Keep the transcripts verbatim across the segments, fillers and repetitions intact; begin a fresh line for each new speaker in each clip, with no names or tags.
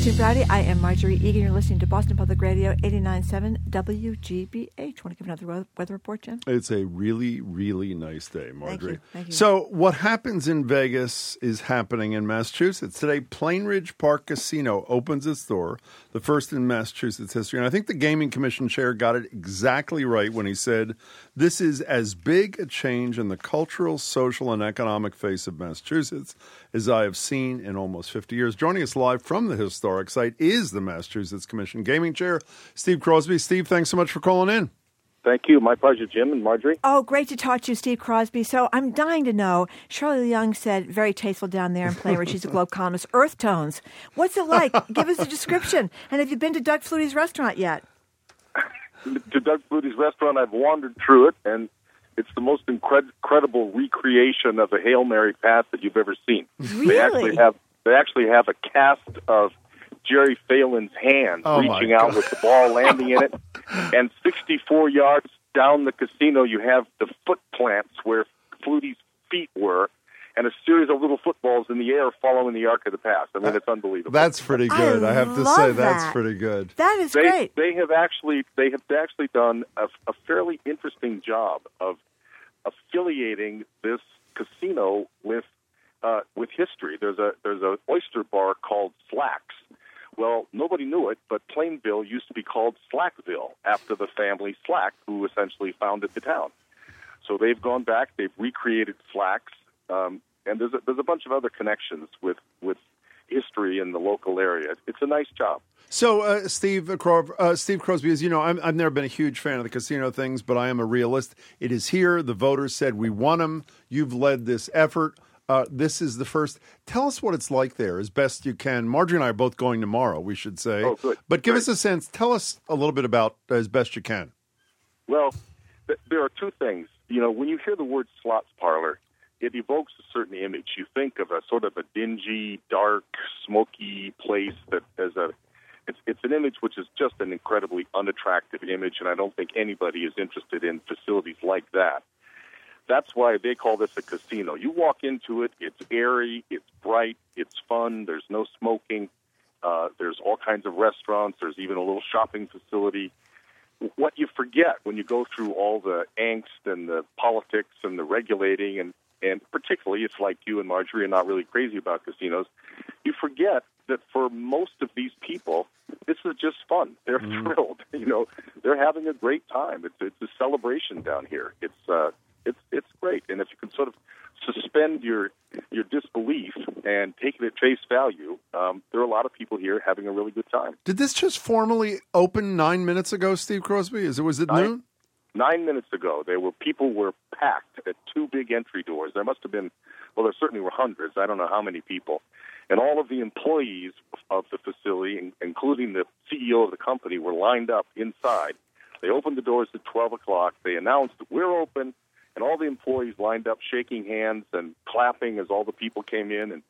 Christine Brady. I am Marjorie Egan. You're listening to Boston Public Radio, eighty-nine point seven W G B H. Want to give another weather report, Jim?
It's a really, really nice day, Marjorie.
Thank you. Thank you.
So what happens in Vegas is happening in Massachusetts. Today, Plainridge Park Casino opens its door, the first in Massachusetts history. And I think the Gaming Commission chair got it exactly right when he said, this is as big a change in the cultural, social, and economic face of Massachusetts as I have seen in almost fifty years. Joining us live from the historic site is the Massachusetts Commission Gaming Chair, Steve Crosby. Steve, thanks so much for calling in.
Thank you. My pleasure, Jim and Marjorie.
Oh, great to talk to you, Steve Crosby. So I'm dying to know, Shirley Young said, very tasteful down there in Plainridge. She's a Globe columnist. Earth tones. What's it like? Give us a description. And have you been to Doug Flutie's restaurant yet?
To Doug Flutie's restaurant, I've wandered through it, and it's the most incred- incredible recreation of a Hail Mary pass that you've ever seen.
Really?
They actually have they actually have a cast of Jerry Phelan's hands
oh
reaching out with the ball landing in it, and sixty-four yards down the casino, you have the foot plants where Flutie's feet were, and a series of little footballs in the air following the arc of the pass. I mean, it's unbelievable.
That's pretty good. I,
I
have to
love
say
that.
that's pretty good.
That is
they,
great.
They have actually they have actually done a, a fairly interesting job of affiliating this casino with uh, with history. There's a there's a oyster bar called Slacks. Well, nobody knew it, but Plainville used to be called Slackville after the family Slack, who essentially founded the town. So they've gone back, they've recreated Slacks, um, and there's a, there's a bunch of other connections with, with history in the local area. It's a nice job.
So, uh, Steve uh, Cro- uh, Steve Crosby, as you know, I'm, I've never been a huge fan of the casino things, but I am a realist. It is here. The voters said we want them. You've led this effort. Uh, this is the first. Tell us what it's like there as best you can. Marjorie and I are both going tomorrow, we should say.
Oh, good.
But give
Great.
us a sense. Tell us a little bit about uh, as best you can.
Well, th- there are two things. You know, when you hear the word slots parlor, it evokes a certain image. You think of a sort of a dingy, dark, smoky place that has a It's, it's an image which is just an incredibly unattractive image, and I don't think anybody is interested in facilities like that. That's why they call this a casino. You walk into it, it's airy, it's bright, it's fun, there's no smoking, uh, there's all kinds of restaurants, there's even a little shopping facility. What you forget when you go through all the angst and the politics and the regulating, and, and particularly it's like you and Marjorie are not really crazy about casinos, you forget that for most of these people, this is just fun. They're mm. thrilled. You know, they're having a great time. It's it's a celebration down here. It's uh, it's it's great. And if you can sort of suspend your your disbelief and take it at face value, um, there are a lot of people here having a really good time.
Did this just formally open nine minutes ago, Steve Crosby? Is it was it
nine,
noon?
Nine minutes ago, there were people were packed at two big entry doors. There must have been, well, there certainly were hundreds. I don't know how many people. And all of the employees of the facility, including the C E O of the company, were lined up inside. They opened the doors at twelve o'clock. They announced, we're open, and all the employees lined up shaking hands and clapping as all the people came in. And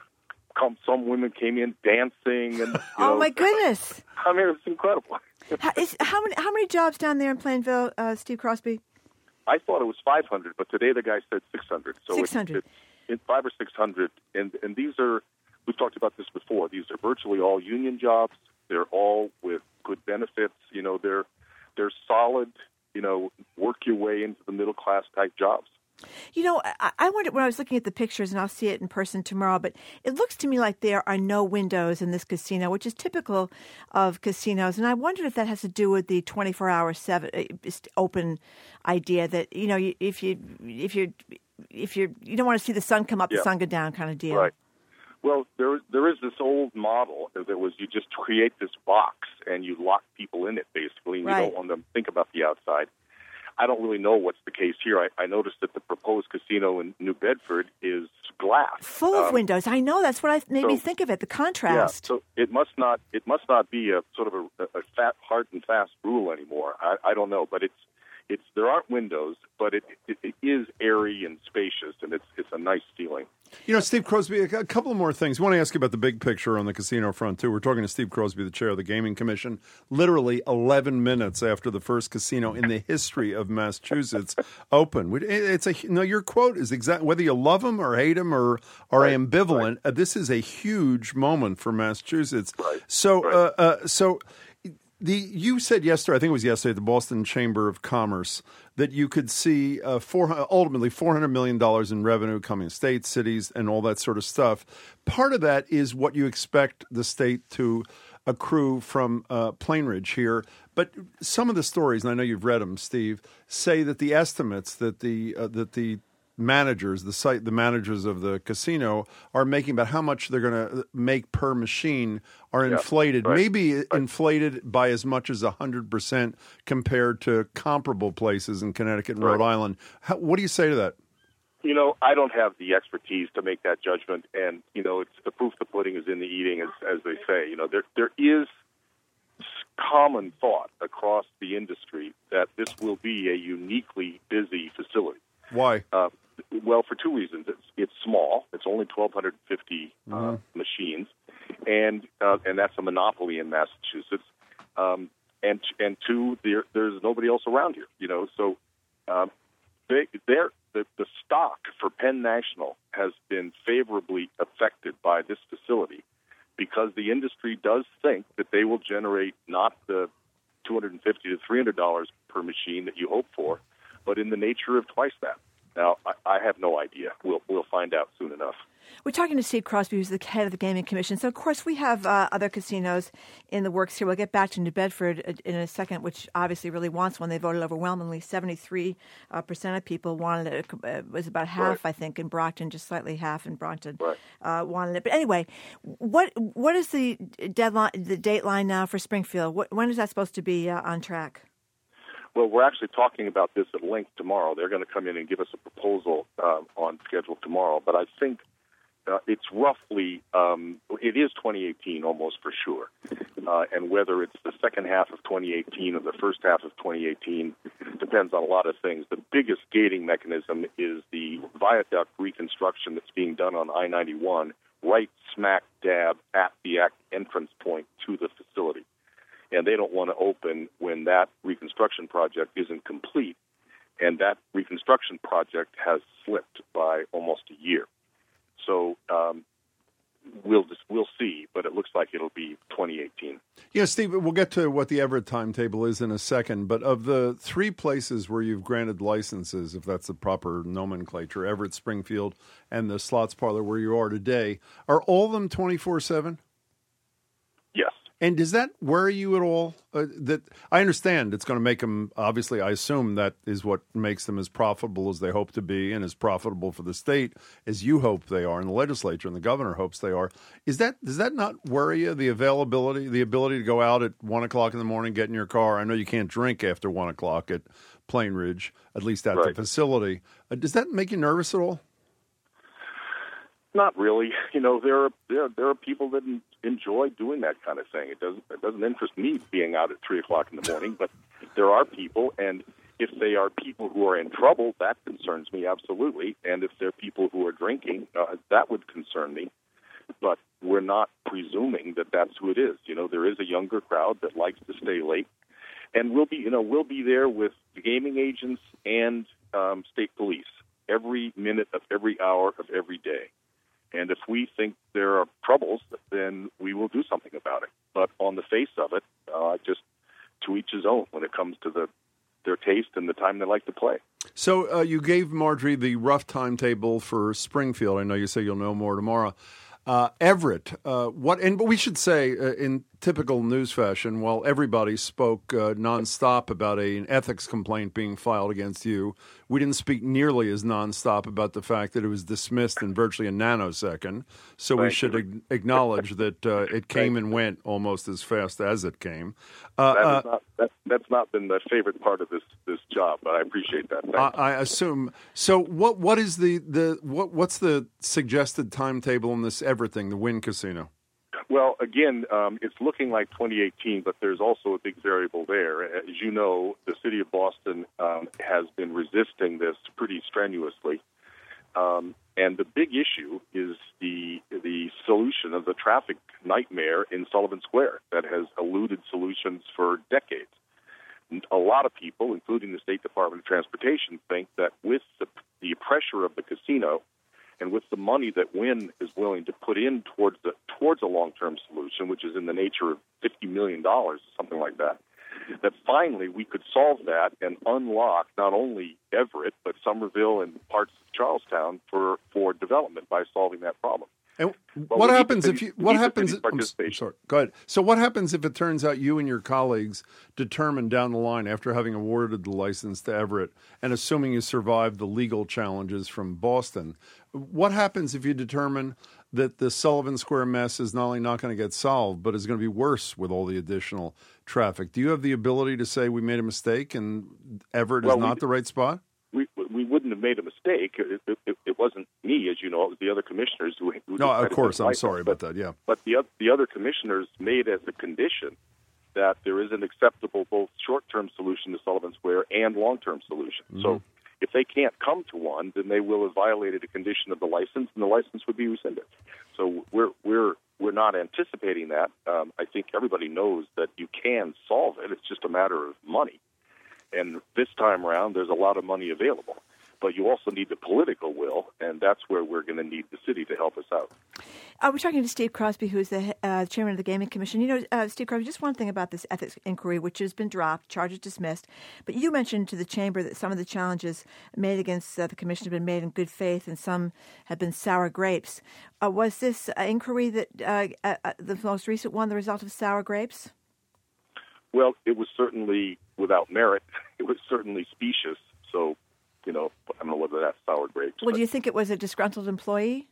come, some women came in dancing. And, you
oh,
know,
my goodness.
I mean, it's incredible.
how, is, how, many, how many jobs down there in Plainville, uh, Steve Crosby?
I thought it was five hundred, but today the guy said six hundred. So
six hundred.
It's, it's, it's five or six hundred, and, and these are... We've talked about this before. These are virtually all union jobs. They're all with good benefits. You know, they're they're solid, you know, work your way into the middle class type jobs.
You know, I, I wondered when I was looking at the pictures, and I'll see it in person tomorrow, but it looks to me like there are no windows in this casino, which is typical of casinos. And I wondered if that has to do with the twenty-four hour seven, open idea that, you know, if you if you if you you don't want to see the sun come up,
yeah.
the sun go down kind of deal.
Right. Well, there there is this old model that was you just create this box and you lock people in it, basically, and
right.
you don't want them to think about the outside. I don't really know what's the case here. I, I noticed that the proposed casino in New Bedford is glass,
full of
um,
windows. I know that's what I made
so,
me think of it. The contrast.
Yeah, so it must not it must not be a sort of a, a fat, hard and fast rule anymore. I, I don't know, but it's it's there aren't windows, but it, it, it is airy and spacious, and it's it's a nice feeling.
You know, Steve Crosby, a couple of more things. I want to ask you about the big picture on the casino front, too. We're talking to Steve Crosby, the chair of the Gaming Commission, literally eleven minutes after the first casino in the history of Massachusetts opened. It's a, no, your quote is exact. Whether you love him or hate him or are right, ambivalent, right. Uh, this is a huge moment for Massachusetts.
Right.
So,
right.
Uh, uh, so the you said yesterday, I think it was yesterday, at the Boston Chamber of Commerce, that you could see uh, four, ultimately four hundred million dollars in revenue coming to states, cities, and all that sort of stuff. Part of that is what you expect the state to accrue from uh, Plainridge here. But some of the stories, and I know you've read them, Steve, say that the estimates that the uh, that the managers, the site, the managers of the casino are making about how much they're going to make per machine are
yeah,
inflated,
right,
maybe
right.
inflated by as much as one hundred percent compared to comparable places in Connecticut and
right.
Rhode Island. How, what do you say to that?
You know, I don't have the expertise to make that judgment, and, you know, it's the proof of the pudding is in the eating, as, as they say. You know, there there is common thought across the industry that this will be a uniquely busy facility.
Why?
Uh, well, for two reasons. It's it's small. It's only one thousand two hundred fifty uh,
mm-hmm.
machines, and uh, and that's a monopoly in Massachusetts. Um, and and two, there, there's nobody else around here. You know, so um, they they're, the the stock for Penn National has been favorably affected by this facility because the industry does think that they will generate not the two hundred fifty to three hundred dollars per machine that you hope for, but in the nature of twice that. Now, I, I have no idea. We'll we'll find out soon enough.
We're talking to Steve Crosby, who's the head of the Gaming Commission. So, of course, we have uh, other casinos in the works here. We'll get back to New Bedford in a second, which obviously really wants one. They voted overwhelmingly. seventy-three percent of people wanted it. It was about half, right. I think, in Brockton, just slightly half in Brockton
right.
uh, wanted it. But anyway, what what is the deadline, the dateline now for Springfield? What, when is that supposed to be uh, on track?
Well, we're actually talking about this at length tomorrow. They're going to come in and give us a proposal uh, on schedule tomorrow. But I think uh, it's roughly, um, it is twenty eighteen almost for sure. Uh, and whether it's the second half of twenty eighteen or the first half of twenty eighteen depends on a lot of things. The biggest gating mechanism is the viaduct reconstruction that's being done on I ninety-one right smack dab at the entrance point to the facility. And they don't want to open when that reconstruction project isn't complete. And that reconstruction project has slipped by almost a year. So um, we'll just, we'll see, but it looks like it'll be twenty eighteen.
Yeah, Steve, we'll get to what the Everett timetable is in a second. But of the three places where you've granted licenses, if that's the proper nomenclature, Everett, Springfield, and the Slots Parlor where you are today, are all of them twenty-four seven?
Yes.
And does that worry you at all? Uh, that I understand it's going to make them, obviously, I assume that is what makes them as profitable as they hope to be and as profitable for the state as you hope they are and the legislature and the governor hopes they are. Is that Does that not worry you, the availability, the ability to go out at one o'clock in the morning, get in your car? I know you can't drink after one o'clock at Plainridge, at least at
right.
the facility. Uh, does that make you nervous at all?
Not really. You know, there are there there are people that enjoy doing that kind of thing. It doesn't it doesn't interest me being out at three o'clock in the morning, but there are people, and if they are people who are in trouble, that concerns me absolutely. And if they're people who are drinking, uh, that would concern me. But we're not presuming that that's who it is. You know, there is a younger crowd that likes to stay late, and we'll be you know we'll be there with the gaming agents and um, state police every minute of every hour of every day. And if we think there are troubles, then we will do something about it. But on the face of it, uh, just to each his own when it comes to the their taste and the time they like to play.
So uh, you gave Marjorie the rough timetable for Springfield. I know you say you'll know more tomorrow. Uh, Everett, uh, what? And but we should say, uh, in typical news fashion, while everybody spoke uh, nonstop about a, an ethics complaint being filed against you, we didn't speak nearly as nonstop about the fact that it was dismissed in virtually a nanosecond. So
Thank
we should ag- acknowledge that uh, it came and went almost as fast as it came. Uh,
that is
uh,
not, that, that's not been the favorite part of this, this job, but I appreciate that.
I, I assume. So what? What is the, the what? What's the suggested timetable in this Everett thing, the Wynn Casino?
Well, again, um, it's looking like twenty eighteen, but there's also a big variable there. As you know, the city of Boston um, has been resisting this pretty strenuously. Um, and the big issue is the the solution of the traffic nightmare in Sullivan Square that has eluded solutions for decades. A lot of people, including the State Department of Transportation, think that with the, the pressure of the casino and with the money that Wynn is willing to put in towards the towards a long-term solution, which is in the nature of fifty million dollars, something like that, that finally we could solve that and unlock not only Everett, but Somerville and parts of Charlestown for, for development by solving that problem.
And
But
what
we need
happens
the
if
city-
you?
we
What
need the
happens?
city's
I'm s-
participation.
sorry. Go ahead. So, what happens if it turns out you and your colleagues determine down the line, after having awarded the license to Everett and assuming you survived the legal challenges from Boston, what happens if you determine that the Sullivan Square mess is not only not going to get solved, but is going to be worse with all the additional traffic? Do you have the ability to say we made a mistake and Everett
Well,
is
we
not
d-
the right spot?
We we wouldn't have made a mistake. It, it, it wasn't me, as you know. It was the other commissioners who. who
No,
decided
of course.
to
I'm
license.
sorry
But-
about that. Yeah.
But the oth- the other commissioners made as a condition that there is an acceptable both short-term solution to Sullivan Square and long-term solution.
Mm-hmm.
So if they can't come to one, then they will have violated a condition of the license, and the license would be rescinded. So we're we're we're not anticipating that. Um, I think everybody knows that you can solve it. It's just a matter of money. And this time around, there's a lot of money available. But you also need the political will, and that's where we're going to need the city to help us out.
Uh, we're talking to Steve Crosby, who's the uh, chairman of the Gaming Commission. You know, uh, Steve Crosby, just one thing about this ethics inquiry, which has been dropped, charges dismissed. But you mentioned to the chamber that some of the challenges made against uh, the commission have been made in good faith, and some have been sour grapes. Uh, was this uh, inquiry that uh, uh, the most recent one the result of sour grapes?
Well, it was certainly without merit. It was certainly specious. So, you know, I don't know whether that's sour grapes.
Well,
but,
do you think it was a disgruntled employee?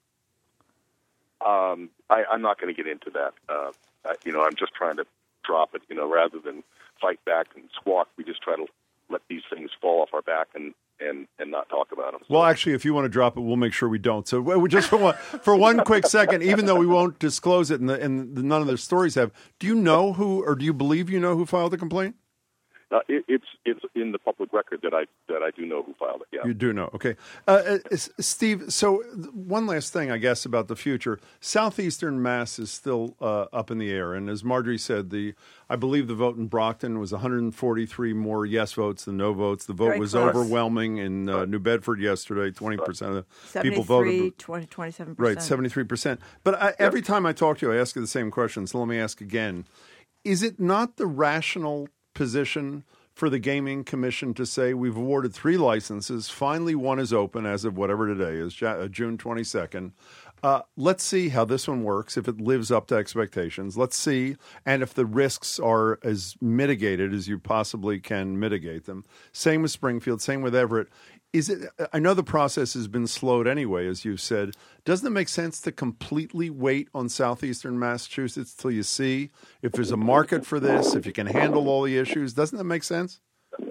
um, I, I'm not going to get into that. Uh, I, you know, I'm just trying to drop it. You know, rather than fight back and squawk, we just try to let these things fall off our back and, and, and not talk about them. So,
Well, actually, if you want to drop it, we'll make sure we don't. So, well, just for one, for one quick second, even though we won't disclose it, and, the, and the, none of the stories have, do you know who, or do you believe you know who filed the complaint?
Uh, it, it's it's in the public record that I that I do know who filed it. Yeah.
You do know. Okay. Uh, uh, Steve, so one last thing, I guess, about the future. Southeastern Mass is still uh, up in the air. And as Marjorie said, the I believe the vote in Brockton was one hundred forty-three more yes votes than no votes. The vote
Very
was
close.
overwhelming in uh, New Bedford yesterday. twenty percent of the people
seventy-three,
voted.
twenty, twenty-seven percent.
Right, seventy-three percent. But I, every time I talk to you, I ask you the same question. So let me ask again. Is it not the rational position for the Gaming Commission to say we've awarded three licenses, finally one is open as of whatever today is, June twenty-second. Uh, let's see how this one works, if it lives up to expectations. Let's see, and if the risks are as mitigated as you possibly can mitigate them. Same with Springfield, same with Everett. Is it? I know the process has been slowed anyway, as you've said. Doesn't it make sense to completely wait on southeastern Massachusetts till you see if there's a market for this, if you can handle all the issues? Doesn't that make sense?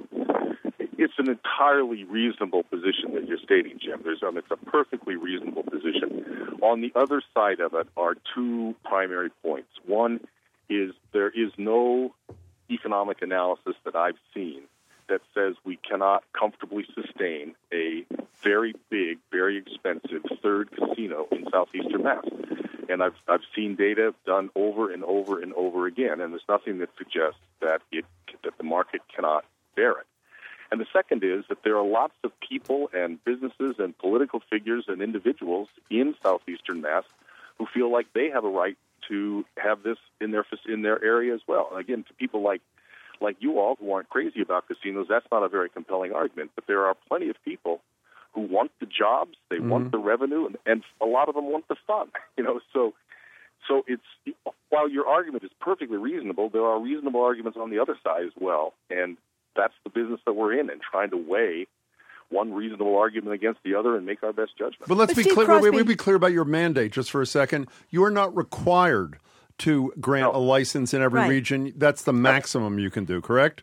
It's an entirely reasonable position that you're stating, Jim. There's, um, it's a perfectly reasonable position. On the other side of it are two primary points. One is there is no economic analysis that I've seen that says we cannot comfortably sustain a very big, very expensive third casino in southeastern Mass. And I've I've seen data done over and over and over again, and there's nothing that suggests that it that the market cannot bear it. And the second is that there are lots of people and businesses and political figures and individuals in southeastern Mass who feel like they have a right to have this in their in their area as well. And again, to people like like you all who aren't crazy about casinos, that's not a very compelling argument. But there are plenty of people who want the jobs, they mm-hmm. want the revenue, and, and a lot of them want the fun. You know, so so it's while your argument is perfectly reasonable, there are reasonable arguments on the other side as well, and that's the business that we're in, and trying to weigh one reasonable argument against the other and make our best judgment.
But let's
but
be
Steve
clear.
Crosby,
wait, wait, be clear about your mandate just for a second. You are not required to grant
No.
a license in every
Right.
region. That's the maximum you can do, correct?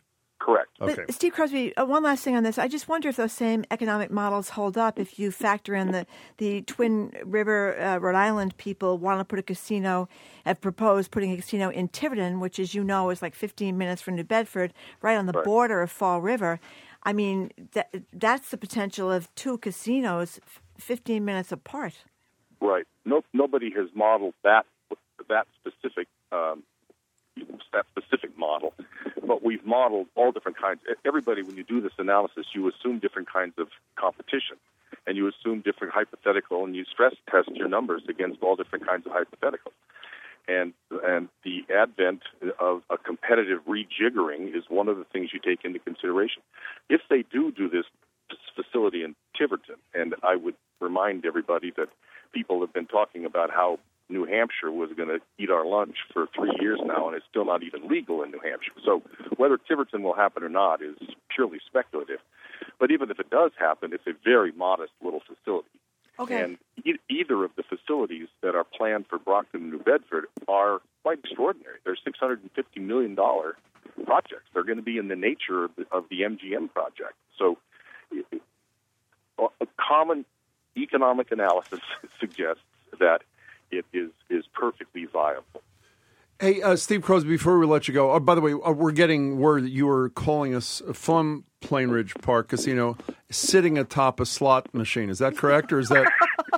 Correct.
Okay.
But Steve Crosby, uh, one last thing on this. I just wonder if those same economic models hold up if you factor in the, the Twin River, uh, Rhode Island people want to put a casino, have proposed putting a casino in Tiverton, which, as you know, is like fifteen minutes from New Bedford, right on the
Right.
border of Fall River. I mean, that, that's the potential of two casinos f- fifteen minutes apart.
Right. No, nobody has modeled that that specific um, that specific model, but we've modeled all different kinds. Everybody, when you do this analysis, you assume different kinds of competition, and you assume different hypothetical, and you stress test your numbers against all different kinds of hypotheticals. And and the advent of a competitive rejiggering is one of the things you take into consideration. If they do do this facility in Tiverton, and I would remind everybody that people have been talking about how New Hampshire was going to eat our lunch for three years now, and it's still not even legal in New Hampshire. So whether Tiverton will happen or not is purely speculative. But even if it does happen, it's a very modest little facility.
Okay.
And e- either of the facilities that are planned for Brockton and New Bedford are quite extraordinary. They're six hundred fifty million dollars projects. They're going to be in the nature of the, of the M G M project. So a common economic analysis suggests that it is, is perfectly viable.
Hey, uh, Steve Crosby, before we let you go, oh, by the way, uh, we're getting word that you were calling us from Plain Ridge Park Casino sitting atop a slot machine. Is that correct, or is that...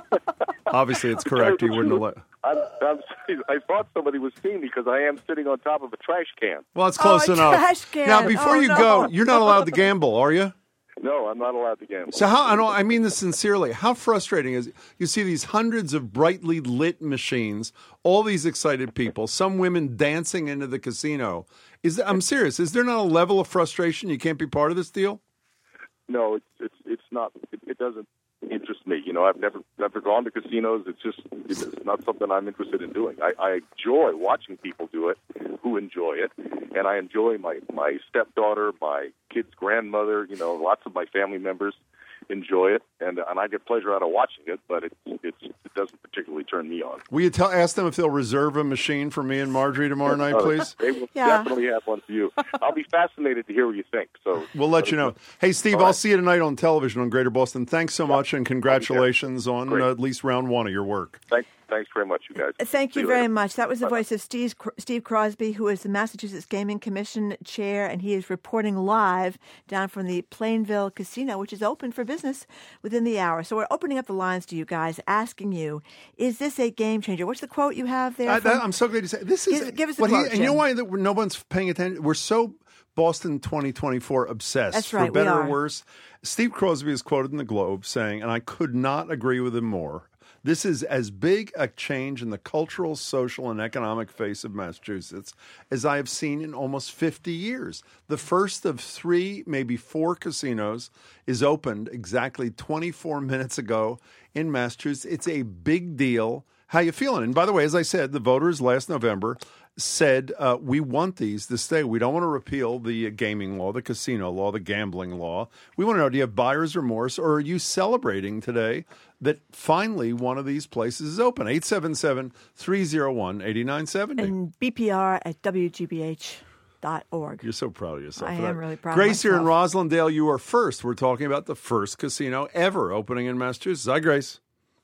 Obviously, it's correct. You wouldn't have let...
I'm, I'm, I thought somebody was seeing me because I am sitting on top of a trash can.
Well, it's close
Oh, a
enough.
trash can.
Now, before
Oh,
you
no.
go, you're not allowed to gamble, are you?
No, I'm not allowed to gamble.
So how, I know, I mean this sincerely, how frustrating is it? You see these hundreds of brightly lit machines, all these excited people, some women dancing into the casino. Is there, I'm serious, is there not a level of frustration you can't be part of this deal?
No, it's it's it's not. It, it doesn't interest me. You know, I've never never gone to casinos. It's just it's not something I'm interested in doing. I, I enjoy watching people do it, who enjoy it, and I enjoy my my stepdaughter, my kid's grandmother. You know, lots of my family members enjoy it, and and I get pleasure out of watching it. But it's it's it doesn't particularly turn me on.
Will you tell ask them if they'll reserve a machine for me and Marjorie tomorrow night,
Uh,
please?
They will
Yeah.
definitely have one for you. I'll be fascinated to hear what you think. So
We'll let you know. Hey, Steve,
All
I'll
right.
see you tonight on television on Greater Boston. Thanks so much, and congratulations on
Great.
uh, at least round one of your work.
Thanks, thanks very much, you guys.
Thank
See
you very
later.
much. That was the
Bye-bye.
voice of Steve, Steve Crosby, who is the Massachusetts Gaming Commission chair, and he is reporting live down from the Plainville Casino, which is open for business within the hour. So we're opening up the lines to you guys, asking you, is this a game changer? What's the quote you have there?
I,
from-
that, I'm so glad to say this is
Give- give us a
what he-
quote,
and you know
Jim.
why that no one's paying attention. We're so Boston twenty twenty-four obsessed.
That's
for
right, we
better or
are.
worse. Steve Crosby is quoted in the Globe saying, and I could not agree with him more. This is as big a change in the cultural, social, and economic face of Massachusetts as I have seen in almost fifty years. The first of three, maybe four casinos is opened exactly twenty-four minutes ago in Massachusetts. It's a big deal. How you feeling? And by the way, as I said, the voters last November said uh, we want these to stay. We don't want to repeal the uh, gaming law, the casino law, the gambling law. We want to know, do you have buyer's remorse, or are you celebrating today that finally one of these places is open? eight seven seven, three oh one, eight nine seven zero.
and B P R at W G B H dot org.
You're so proud of yourself.
I
for
am
that.
really proud of
Grace here in
myself.
Roslindale, you are first. We're talking about the first casino ever opening in Massachusetts. Hi, Grace.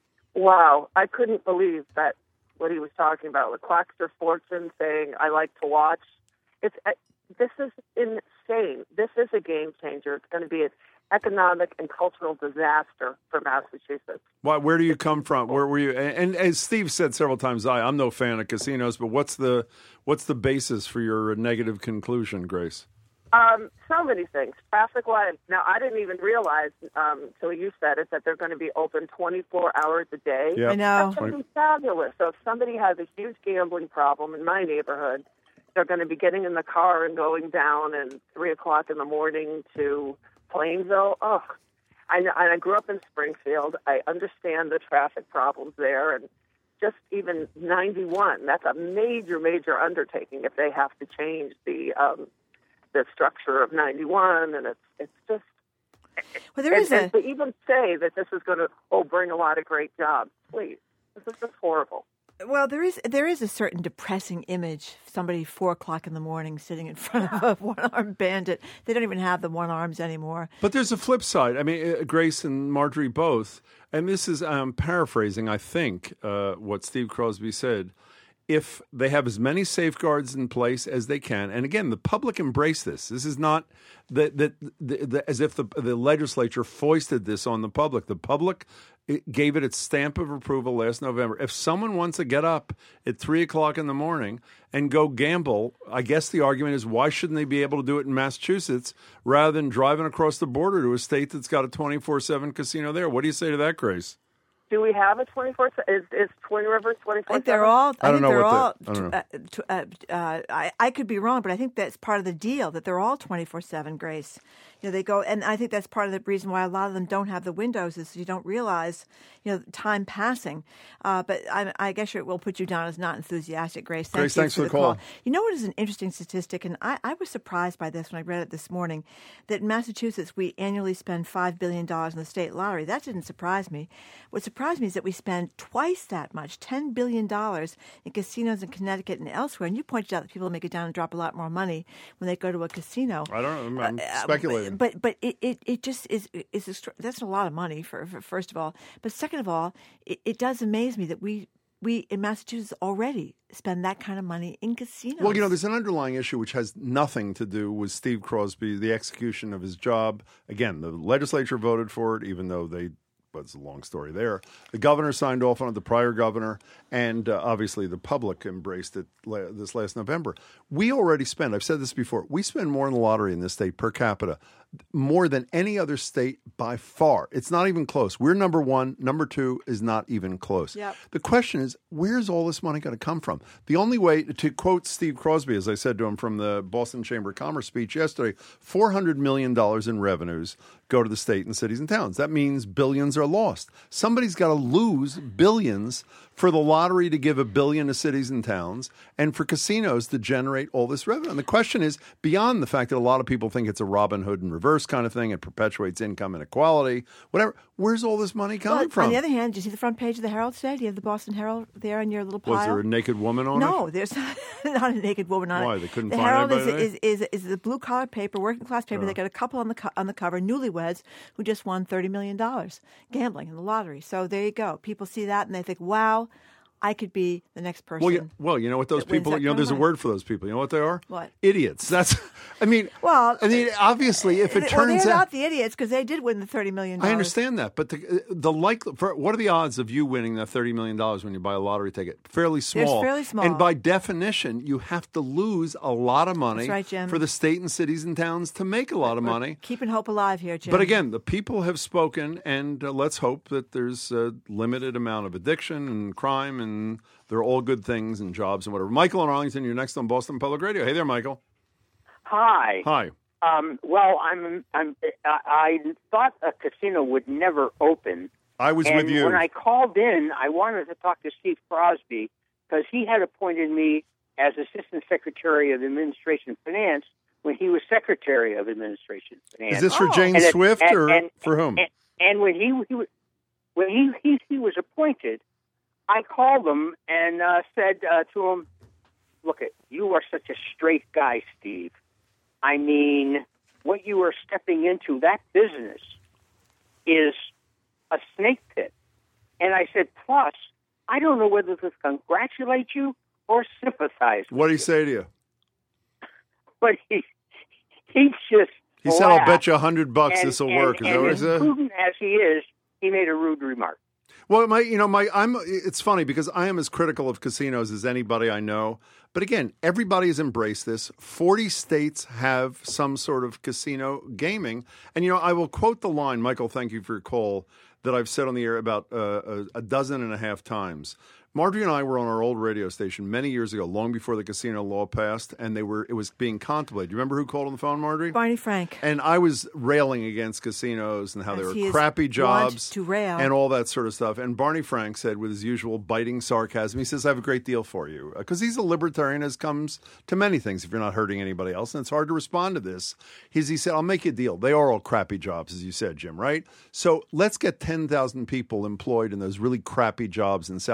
Wow, I couldn't believe that what he was talking about with Quaxter Fortune saying, I like to watch. It's uh, This is insane. This is a game changer. It's going to be an economic and cultural disaster for Massachusetts.
Why, where do you come from? Where were you? And, and as Steve said several times, I, I'm no fan of casinos, but what's the what's the basis for your negative conclusion, Grace?
Um, so many things. Traffic-wise, now I didn't even realize um, until you said it that they're going to be open twenty-four hours a day.
Yep.
I know.
That's going to be fabulous. So if somebody has a huge gambling problem in my neighborhood, they're going to be getting in the car and going down at three o'clock in the morning to Plainville. Oh, I, know, and I grew up in Springfield. I understand the traffic problems there, and just even ninety-one. That's a major, major undertaking if they have to change the um, the structure of ninety-one, and it's it's just.
Well, there
and,
is a
and to even say that this is going to oh bring a lot of great jobs, please, this is just horrible.
Well, there is there is a certain depressing image. Somebody four o'clock in the morning sitting in front of a one-armed bandit. They don't even have the one arms anymore.
But there's a flip side. I mean, uh, Grace and Marjorie both, and this is I'm paraphrasing, I think, uh, what Steve Crosby said. If they have as many safeguards in place as they can, and again, the public embrace this. This is not that that the, the, as if the the legislature foisted this on the public. The public it gave it its stamp of approval last November. If someone wants to get up at three o'clock in the morning and go gamble, I guess the argument is why shouldn't they be able to do it in Massachusetts rather than driving across the border to a state that's got a twenty-four seven casino there? What do you say to that, Grace?
Do we have a twenty-four? Is is Twin Rivers twenty-four?
I think they're all. I,
I don't
think
know
they're
what
all.
the, I don't know.
Uh, t- uh, uh, I, I could be wrong, but I think that's part of the deal that they're all twenty-four seven. Grace, you know, they go, and I think that's part of the reason why a lot of them don't have the windows is you don't realize, you know, time passing. Uh, but I, I guess it will put you down as not enthusiastic, Grace. Thank
Grace,
you
thanks
for
for
the
the call.
call. You know what is an interesting statistic, and I, I was surprised by this when I read it this morning, that in Massachusetts we annually spend five billion dollars in the state lottery. That didn't surprise me. What surprised me is that we spend twice that much, ten billion dollars, in casinos in Connecticut and elsewhere. And you pointed out that people make it down and drop a lot more money when they go to a casino.
I don't know. I'm
Uh,
speculating.
But but it, it, it just is is extra, that's a lot of money for, for first of all. But second of all, it, it does amaze me that we we in Massachusetts already spend that kind of money in casinos.
Well, you know, there's an underlying issue which has nothing to do with Steve Crosby, the execution of his job. Again, the legislature voted for it, even though they. But it's a long story there. The governor signed off on it, the prior governor, and uh, obviously the public embraced it la- this last November. We already spend, I've said this before, we spend more in the lottery in this state per capita, more than any other state by far. It's not even close. We're number one. Number two is not even close.
Yep.
The question is, where's all this money going to come from? The only way, to quote Steve Crosby, as I said to him from the Boston Chamber of Commerce speech yesterday, four hundred million dollars in revenues go to the state and cities and towns. That means billions are lost. Somebody's got to lose billions for the lottery to give a billion to cities and towns and for casinos to generate all this revenue. And the question is, beyond the fact that a lot of people think it's a Robin Hood and reverse kind of thing, it perpetuates income inequality, whatever, where's all this money coming
Well,
from?
On the other hand, did you see the front page of the Herald today? Do you have the Boston Herald there in your little pile?
Was there a naked woman on
no,
it?
there's not a naked woman on
Why?
it.
They couldn't
the
find
Herald
anybody
is, is, is, is the blue collar paper, working class paper.
Oh.
They got a couple on the co- on the cover, newlyweds, who just won thirty million dollars gambling in the lottery. So there you go. People see that and they think, wow, I could be the next person.
Well, you, well, you know what those
that wins
people,
that
you know,
kind of
there's a
money.
word for those people. You know what they are?
What?
Idiots. That's, I mean,
Well,
I mean, obviously, if it
well,
turns
they're
out.
not the idiots because they did win the thirty million dollars.
I understand that, but the the like for what are the odds of you winning that thirty million dollars when you buy a lottery ticket? Fairly small.
fairly small.
And by definition, you have to lose a lot of money
That's right, Jim.
for the state and cities and towns to make a lot of
We're
money.
Keeping hope alive here, Jim.
But again, the people have spoken, and uh, let's hope that there's a limited amount of addiction and crime, and they're all good things and jobs and whatever. Michael in Arlington, you're next on Boston Public Radio. Hey there, Michael.
Hi.
Hi.
Um, well, I'm, I'm, I I thought a casino would never open.
I was
and
with you.
when I called in, I wanted to talk to Steve Crosby because he had appointed me as Assistant Secretary of Administration and Finance when he was Secretary of Administration and Finance.
Is this for
Oh.
Jane
And it-
Swift
and-
or
and-
for whom?
And, and when he, he was- when he, he he was appointed, I called him and uh, said uh, to him, "Look, it, you are such a straight guy, Steve. I mean, what you are stepping into, that business is a snake pit." And I said, plus, I don't know whether to congratulate you or sympathize with
What did he
you.
say to you?
But he, he just
He said, "I'll
laughed.
bet you a hundred bucks
And-
this will
and-
work." Is that
and
what he
as
said?
prudent as he is, he made a rude remark.
Well, my, you know, my, I'm. It's funny because I am as critical of casinos as anybody I know. But again, everybody has embraced this. Forty states have some sort of casino gaming, and you know, I will quote the line, Michael. Thank you for your call. That I've said on the air about uh, a, a dozen and a half times. Marjorie and I were on our old radio station many years ago, long before the casino law passed, and they were it was being contemplated. Do you remember who called on the phone, Marjorie?
Barney Frank.
And I was railing against casinos and how
As
they
he
were
is
crappy
wont
jobs
to rail.
and all that sort of stuff. And Barney Frank said, with his usual biting sarcasm, he says, "I have a great deal for you." Because he's a libertarian, as comes to many things if you're not hurting anybody else. And it's hard to respond to this. He's, he said, "I'll make you a deal. They are all crappy jobs," as you said, Jim, right? So let's get ten thousand people employed in those really crappy jobs in southeastern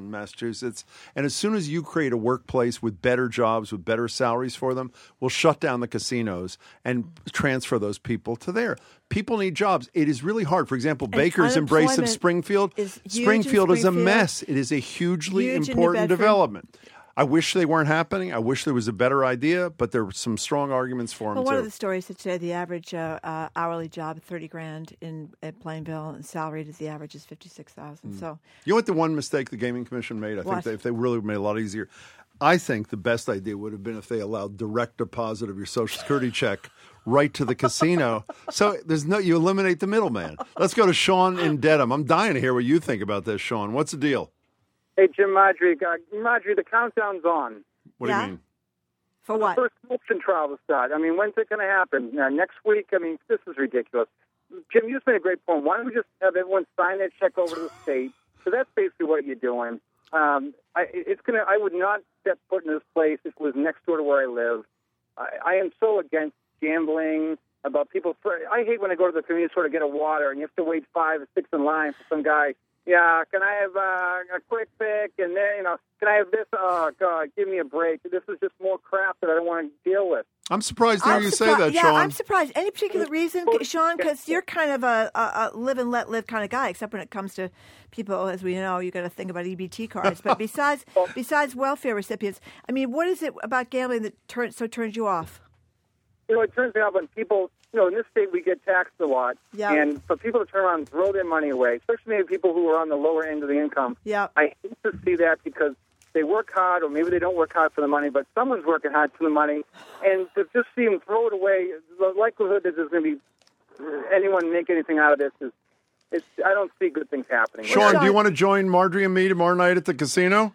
in Massachusetts. And as soon as you create a workplace with better jobs, with better salaries for them, we'll shut down the casinos and transfer those people to there. People need jobs. It is really hard. For example,
And
Baker's embrace of
unemployment
Springfield.
is huge in
Springfield is a
Springfield.
mess. It is a hugely
Huge in New
important
Bedford.
development. I wish they weren't happening. I wish there was a better idea, but there were some strong arguments for them
Well, one
too.
of the stories that said the average uh, uh, hourly job, thirty grand in at Plainville, and salaried as the average is fifty six thousand.
Mm.
So
You know what the one mistake the Gaming Commission made? I
What?
think they, if they really made it a lot easier. I think the best idea would have been if they allowed direct deposit of your Social Security check right to the casino. So there's no, you eliminate the middleman. Let's go to Sean in Dedham. I'm dying to hear what you think about this, Sean. What's the deal?
Hey, Jim Marjorie. Uh, Marjorie, the countdown's on.
What
Yeah?
do you mean?
for what?
The first motion trial to start. I mean, when's it going to happen? Uh, next week? I mean, this is ridiculous. Jim, you just made a great point. Why don't we just have everyone sign that check over to the state? So that's basically what you're doing. Um, I, it's gonna. I would not step foot in this place if it was next door to where I live. I, I am so against gambling. About people. I hate when I go to the convenience store to get a water and you have to wait five or six in line for some guy. Yeah, can I have uh, a quick pick? And then, you know, can I have this? Oh, God, give me a break. This is just more crap that I don't want to deal with.
I'm surprised to hear
I'm
you say
surpri-
that,
yeah,
Sean.
I'm surprised. Any particular reason, Sean? Because you're kind of a, a, a live and let live kind of guy, except when it comes to people, as we know, you got to think about E B T cards. But besides besides welfare recipients, I mean, what is it about gambling that turns so turns you off?
You know, it turns out when people, you know, in this state we get taxed a lot.
Yeah.
And for people to turn around and throw their money away, especially maybe people who are on the lower end of the income,
Yeah.
I hate to see that because they work hard, or maybe they don't work hard for the money, but someone's working hard for the money. And to just see them throw it away, the likelihood that there's going to be anyone make anything out of this is, it's, I don't see good things happening.
Sean,
Sean-
do you want to join Marjorie and me tomorrow night at the casino?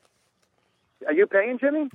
Are you paying, Jimmy?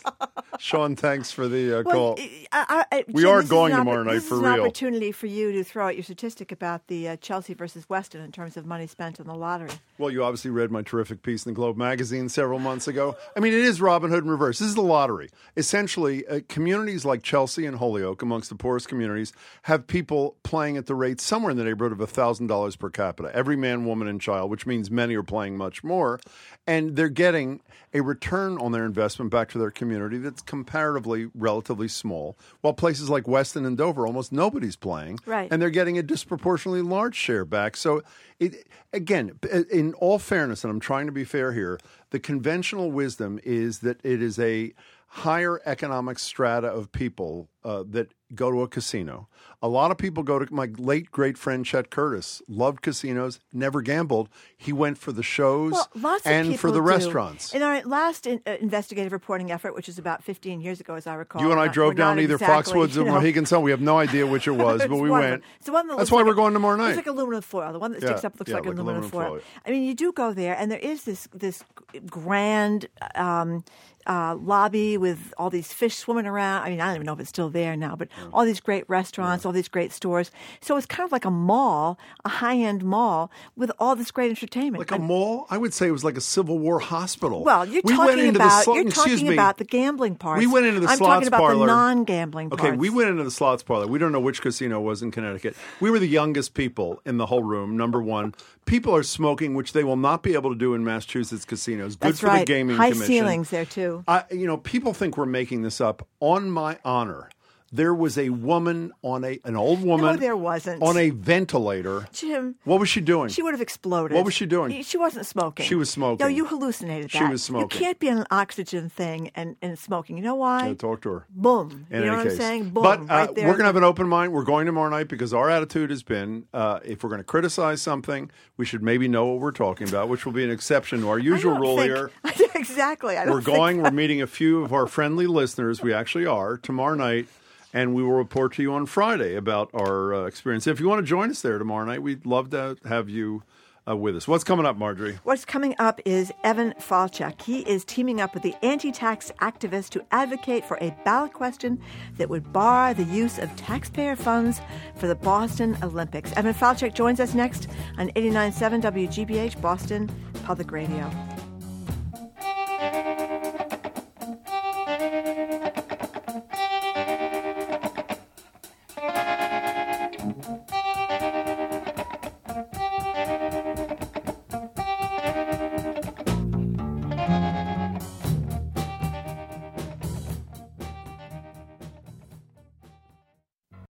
Sean, thanks for the uh,
Well,
call.
I, I, I,
We
Jim,
are
this is
going
an oppor-
tomorrow night
this
for
is an
real.
opportunity for you to throw out your statistic about the uh, Chelsea versus Weston in terms of money spent on the lottery.
Well, you obviously read my terrific piece in the Globe magazine several months ago. I mean, it is Robin Hood in reverse. This is the lottery. Essentially, uh, communities like Chelsea and Holyoke, amongst the poorest communities, have people playing at the rate somewhere in the neighborhood of one thousand dollars per capita. Every man, woman, and child, which means many are playing much more. And they're getting a return on their investment back to their community that's comparatively relatively small, while places like Weston and Dover, almost nobody's playing.
Right.
And they're getting a disproportionately large share back. So, it, again, in all fairness, and I'm trying to be fair here, the conventional wisdom is that it is a higher economic strata of people uh, that go to a casino. A lot of people go to, my late great friend Chet Curtis loved casinos, never gambled. He went for the shows
Well, lots of
and
people
for the
do.
restaurants.
In our last in, uh, investigative reporting effort, which was about fifteen years ago, as I recall.
You and I
we're
drove
not
down either
exactly,
Foxwoods
you
or
know.
Mohegan Sun. We have no idea which it was, but
It's
we
one of
went.
them. It's the one that
That's
looks
why
like
we're
a-
going tomorrow night.
It's like aluminum foil. The one that sticks
Yeah,
up looks
yeah,
like,
like
aluminum,
aluminum
foil.
foil.
I mean, you do go there, and there is this this grand um, uh, lobby with all these fish swimming around. I mean, I don't even know if it's still there now, but all these great restaurants, all these great stores. So it's kind of like a mall, a high-end mall with all this great entertainment.
Like a
And-
mall? I would say it was like a Civil War hospital.
Well, you're
We went
talking
into the
about
slot-
you're
excuse
talking
me.
about the gambling parts.
We went into the
I'm
slots
talking about
parlor.
the non-gambling parts.
Okay, we went into the slots parlor. We don't know which casino was in Connecticut. We were the youngest people in the whole room, number one. People are smoking, which they will not be able to do in Massachusetts casinos. Good
That's
for
right.
the gaming
High
commission.
ceilings there too.
I, you know, people think we're making this up. On my honor, there was a woman on a an old woman.
No, there wasn't.
On a ventilator.
Jim,
What was she doing?
she would have exploded.
What was she doing?
She wasn't smoking.
She was smoking.
No, you hallucinated that.
She was smoking.
You can't be on an oxygen thing and, and smoking. You know why?
Yeah, talk to her.
Boom.
In
you know
any
what
case.
I'm saying? Boom.
But uh,
right there.
we're going to have an open mind. We're going tomorrow night because our attitude has been uh, if we're going to criticize something, we should maybe know what we're talking about, which will be an exception to our
I
usual
don't
rule
think-
here.
exactly. I don't
We're
think
going,
that-
we're meeting a few of our friendly listeners. We actually are tomorrow night, and we will report to you on Friday about our uh, experience. If you want to join us there tomorrow night, we'd love to have you uh, with us. What's coming up, Marjorie?
What's coming up is Evan Falchuk. He is teaming up with the anti-tax activists to advocate for a ballot question that would bar the use of taxpayer funds for the Boston Olympics. Evan Falchuk joins us next on eighty-nine point seven W G B H Boston Public Radio.